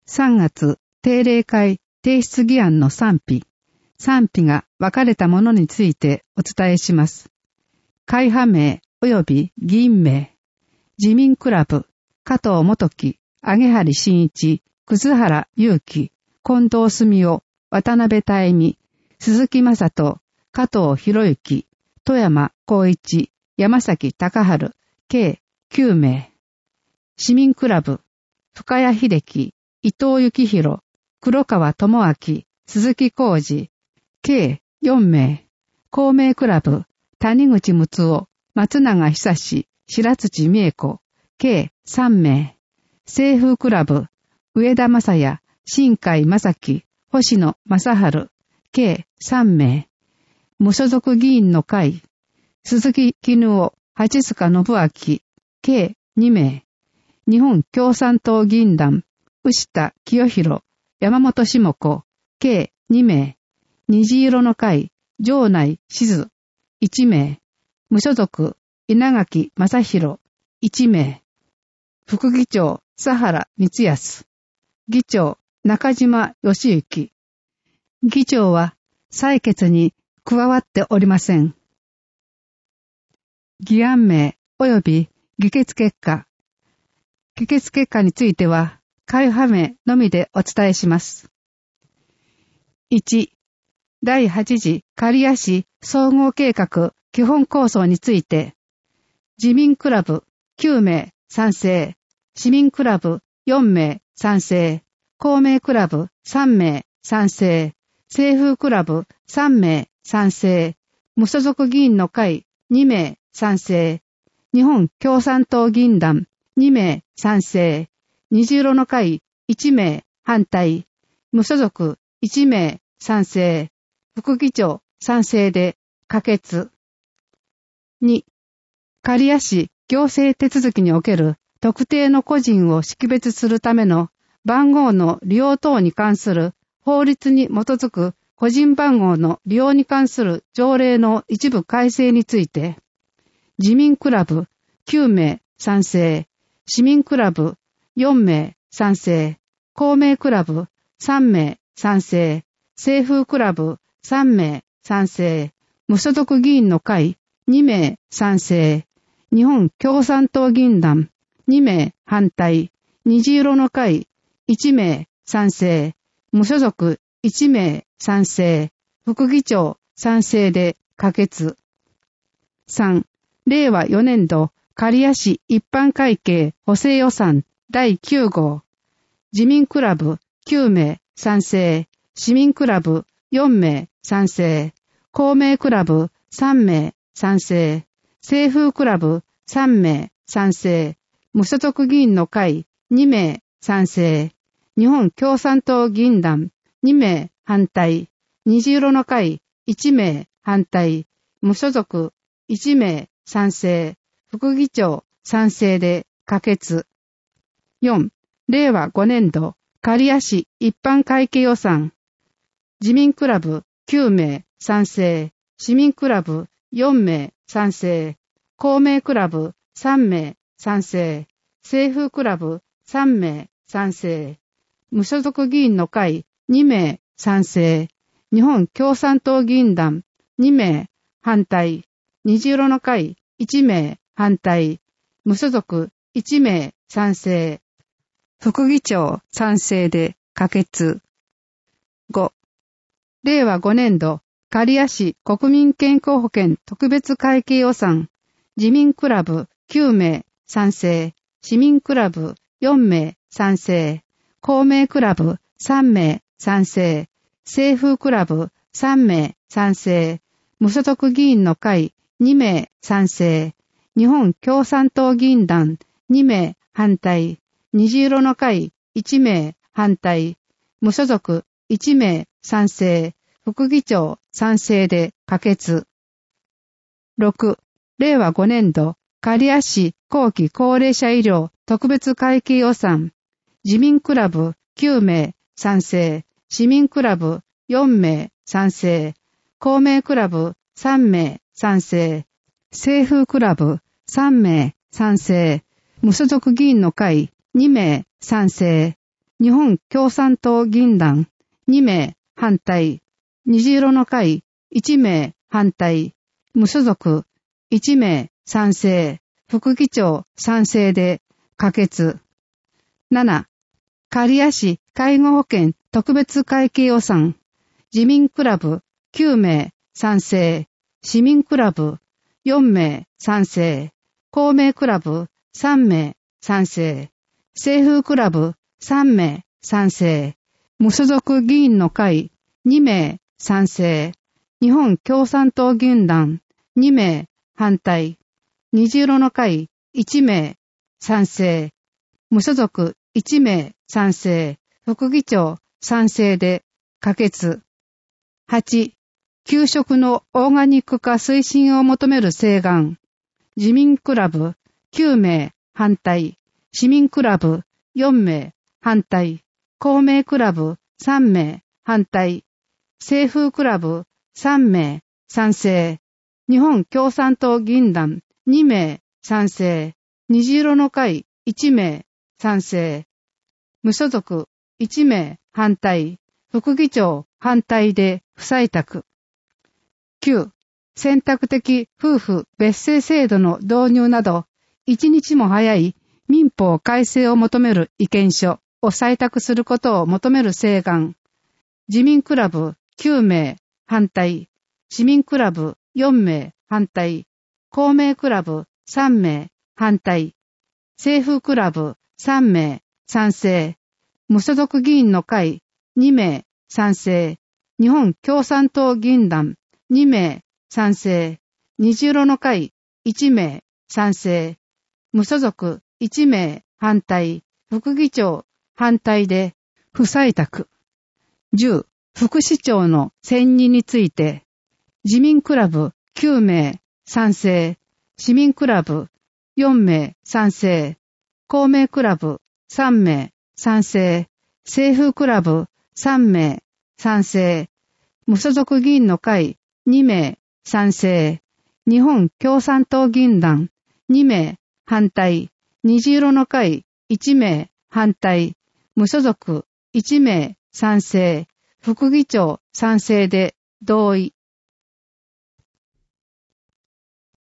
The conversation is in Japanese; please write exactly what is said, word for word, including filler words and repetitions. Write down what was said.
さんがつ定例会提出議案の賛否、賛否が分かれたものについてお伝えします。会派名及び議員名、自民クラブ、加藤元樹、揚原真一、葛原祐樹、近藤澄夫、渡辺大美、鈴木正人、加藤博之、富山光一、山崎隆春、計きゅうめい。市民クラブ、深谷秀樹、伊藤幸宏、黒川智明、鈴木浩二、計よんめい。公明クラブ、谷口睦夫、松永久志、白土美恵子、計さんめい。清風クラブ、上田正也、新海正樹、星野正春、計さんめい。無所属議員の会、鈴木絹夫、八塚信明、計にめい。日本共産党議員団、牛田清弘、山本下子、計にめい。虹色の会、城内静、いちめい。無所属、稲垣正弘、いちめい。副議長、佐原光康。議長、中島義行。議長は、採決に加わっておりません。議案名及び議決結果。議決結果については、会派名のみでお伝えします。いち、だいはち次刈谷市総合計画基本構想について、自民クラブきゅうめい賛成、市民クラブよんめい賛成、公明クラブさんめい賛成、清風クラブさんめい賛成、無所属議員の会にめい賛成、日本共産党議員団にめい賛成、虹色の会いちめい反対、無所属いちめい賛成、副議長賛成で可決。に、刈谷市行政手続きにおける特定の個人を識別するための番号の利用等に関する法律に基づく個人番号の利用に関する条例の一部改正について、自民クラブきゅうめい賛成、市民クラブよんめい賛成、公明クラブさんめい賛成、清風クラブさんめい賛成、無所属議員の会にめい賛成、日本共産党議員団にめい反対、虹色の会いちめい賛成、無所属いちめい賛成、副議長賛成で可決。さん、れいわよねんど刈谷市一般会計補正予算だいきゅうごう。自民クラブきゅうめい賛成、市民クラブよんめい賛成、公明クラブさんめい賛成、清風クラブさんめい賛成、無所属議員の会にめい賛成、日本共産党議員団にめい反対、虹色の会いちめい反対、無所属いちめい賛成、副議長賛成で可決。よん、れいわごねんど刈谷市一般会計予算。自民クラブきゅうめい賛成、市民クラブよんめい賛成、公明クラブさんめい賛成、清風クラブさんめい賛成、無所属議員の会にめい賛成、日本共産党議員団にめい反対、虹色の会いちめい反対、無所属いちめい賛成、副議長賛成で可決。ご、れいわごねんど刈谷市国民健康保険特別会計予算。自民クラブきゅうめい賛成、市民クラブよんめい賛成、公明クラブさんめい賛成、清風クラブさんめい賛成、無所属議員の会にめい賛成、日本共産党議員団にめい反対、虹色の会いちめい反対、無所属いちめい賛成、副議長賛成で可決。ろく、れいわごねんど刈谷市後期高齢者医療特別会計予算。自民クラブきゅうめい賛成、市民クラブよんめい賛成、公明クラブさんめい賛成、清風クラブさんめい賛成、無所属議員の会にめい賛成、 日本共産党議員団にめい反対、虹色の会いちめい反対、無所属いちめい賛成、副議長賛成で可決。なな、刈谷市介護保険特別会計予算、自民クラブきゅうめい賛成、市民クラブよんめい賛成、公明クラブさんめい賛成、清風クラブさんめい賛成、無所属議員の会にめい賛成、日本共産党議員団にめい反対、虹色の会いちめい賛成、無所属いちめい賛成、副議長賛成で可決。はち、給食のオーガニック化推進を求める請願。自民クラブきゅうめい反対、市民クラブよんめい反対、公明クラブさんめい反対、清風クラブさんめい賛成、日本共産党議員団にめい賛成、虹色の会いちめい賛成、無所属いちめい反対、副議長反対で不採択。きゅう、選択的夫婦別姓制度の導入など、一日も早い民法改正を求める意見書を採択することを求める請願。自民クラブきゅうめい反対、市民クラブよんめい反対、公明クラブさんめい反対、清風クラブさんめい賛成、無所属議員の会にめい賛成、日本共産党議員団にめい賛成、虹色の会いちめい賛成、無所属いちめい反対、副議長反対で不採択。じゅう、副市長の選任について、自民クラブきゅうめい賛成、市民クラブよんめい賛成、公明クラブさんめい賛成、清風クラブさんめい賛成、無所属議員の会にめい賛成、日本共産党議員団にめい反対、虹色の会いちめい反対、無所属いちめい賛成、副議長賛成で同意。